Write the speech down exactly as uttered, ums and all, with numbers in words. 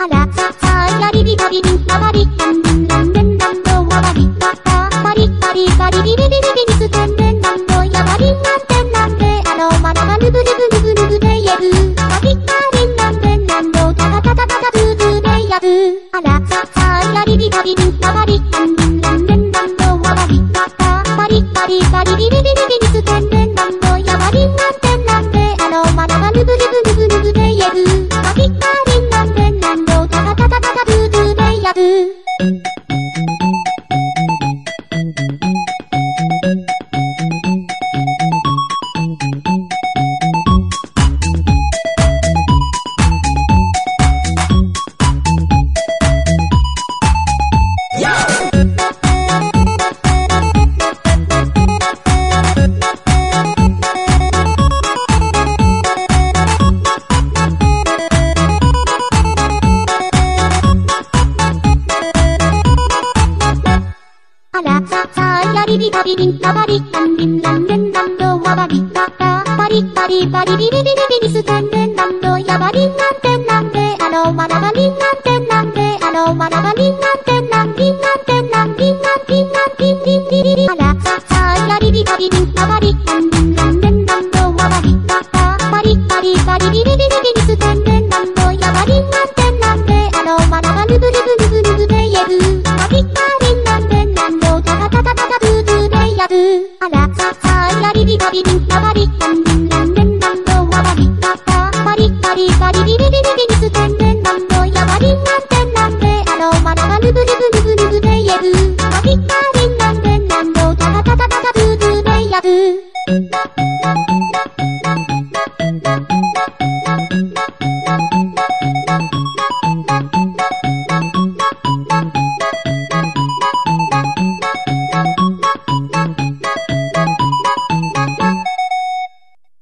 あらささやりびたびびんあばりたんびんなんでんなんどわばりたたバリバリバリビリビリビリスてんでんなんどやばりんなんてんなんであのまだまぬぶぬぶぬぶぬぶで言えるバリバリンなんでんなんどたたたたたたブーブーでやるあらささやりびたびびんあばりたんびんなんでんなんどわばりたたバリバリバリビリビリビリスてんでんなんどやばりんなんてんなんであのまだまぬぶぬぶぬぶぬぶで言えるバリバリンなんでんなんどたたたたたたブーブーでやるあらささやりびたびびんあばりたんびんなんでんなんどわばりたたバリバリバリビリビリビリスてんでんなんどやばりんなんてんなんであのまだばりんなんてんなんであのまだばりんなんてんなんびんなんてんなんびんなんびんなんびんびんびりりあらささやりびたびびんあばりたんびんなんでんなんどわばりたたバリバリバリビリ